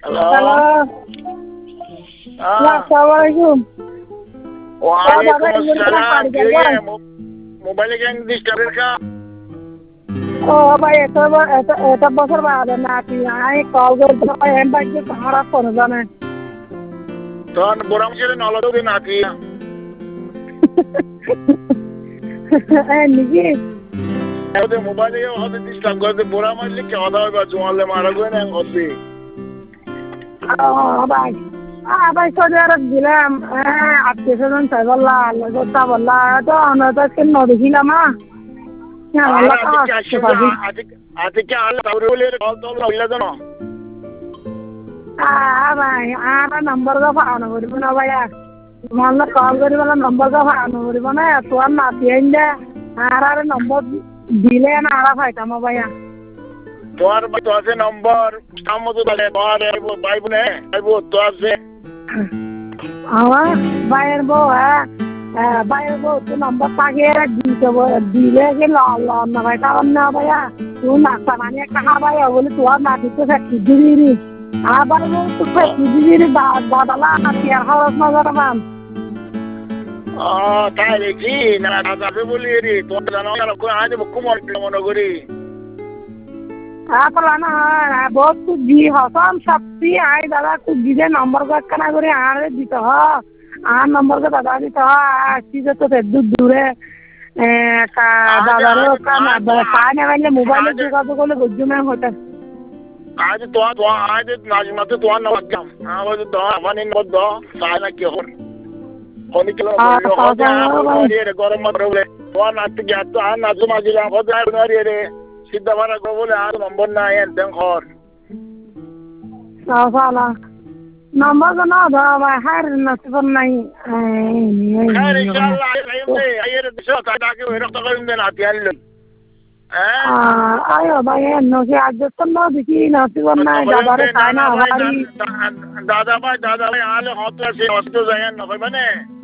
Hello. আসসালামু আলাইকুম। ওয়ালাইকুম আসসালাম। কে মোবাইলে গ্যাং ডিস্টার্বের কা? ও ভাই এত বছর বাদে নাকি আমি কল করতে এম ভাই যে আমার ফোন জানে তখন বোরাম ছেড়ে নলদে নাকি নাকি ওদের মোবাইলে হতে ডিস্টার্ব করে বোরা মারলে কে কথা হবে জমালে মারা গো না হতে ভাই ভাই সৌদি আরব দিলাম আত্মীয় স্বজন চাই বললা কথা বললা তো আমরা তো আজকে নদেখিলাম আজকে আল্লাহ তাওরে বলে কল তো হইলা জানো ভাই আর নম্বর তো পাওনা করিব না ভাইয়া তোমার কল করিব নম্বর তো পাওনা করিব না তোমার নাতি আইন আর নম্বর দিলে না আর পাইতাম ভাইয়া তোমার তো আছে নম্বর মতো ভাই বোনে তো আছে আমার ভাইয়ের বউ ভাইয়ের বউ তো নম্বর থাকে দিলে কি লন না ভাই কারণ না ভাইয়া তুই নাস্তা পানি একটা খাবাই বলে তোমার নাতি তো ফ্যাক্টরি দিবি আবার তো ফ্যাক্টরি দিবি দাদালা নাতি আর খরচ না পান তাই দেখি না যাবে বলি রে তোমার জানো আজ খুব মনে করি তারপর না বহুত কুজি হসম সত্যি আই দাদা কুজি নম্বর কানা করে আর দিতে হ আর নম্বর দাদা দিতে হ আসছি তো দূরে দাদারও পায় না পাইলে মোবাইলে যোগাযোগ করলে বুঝুমে হতে আজ তো আজ নাজমাতে তোমার নম্বর দাম আজ দ আমার নম্বর দ তাই না কি হল হনি কিলো গরম মাত্র বলে তোমার নাচতে গিয়ে তো আর নাচু মাঝিলাম হতে রে সিদ্ধা ভাড়া করবো বলে আর নম্বর নাই একদম ঘর নম্বর তো না ধরা ভাই হার নাচব নাই আয় ভাই নকি আজ তো না দেখি নাচব নাই দাদা ভাই আলে হতে আছে অস্ত যায় না ভাই মানে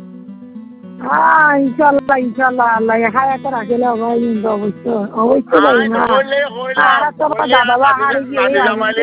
ইনশাল্লাহ আল্লাহ হায়াতে রাখিলে অবশ্যই ভাই না দাদা